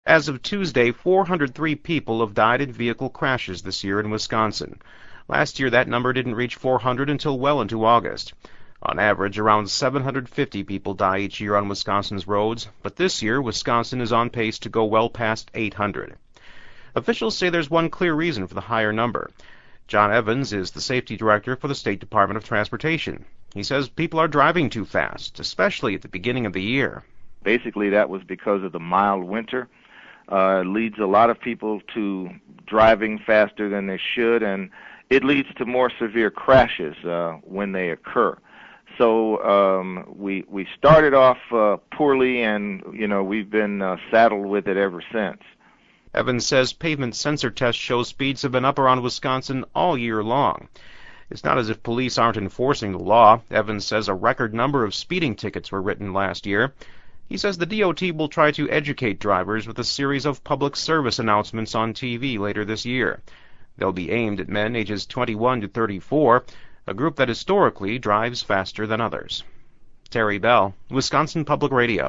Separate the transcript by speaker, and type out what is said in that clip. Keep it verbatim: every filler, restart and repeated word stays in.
Speaker 1: As of Tuesday, four hundred three people have died in vehicle crashes this year in Wisconsin. Last year, that number didn't reach four hundred until well into August. On average, around seven hundred fifty people die each year on Wisconsin's roads, but this year, Wisconsin is on pace to go well past eight hundred. Officials say there's one clear reason for the higher number. John Evans is the safety director for the State Department of Transportation. He says people are driving too fast, especially at the beginning of the year.
Speaker 2: Basically, that was because of the mild winter. Uh, it leads a lot of people to driving faster than they should, and it leads to more severe crashes uh, when they occur. So um, we we started off uh, poorly, and you know we've been uh, saddled with it ever since.
Speaker 1: Evans says pavement sensor tests show speeds have been up around Wisconsin all year long. It's not as if police aren't enforcing the law. Evans says a record number of speeding tickets were written last year. He says the D O T will try to educate drivers with a series of public service announcements on T V later this year. They'll be aimed at men ages twenty-one to thirty-four, a group that historically drives faster than others. Terry Bell, Wisconsin Public Radio.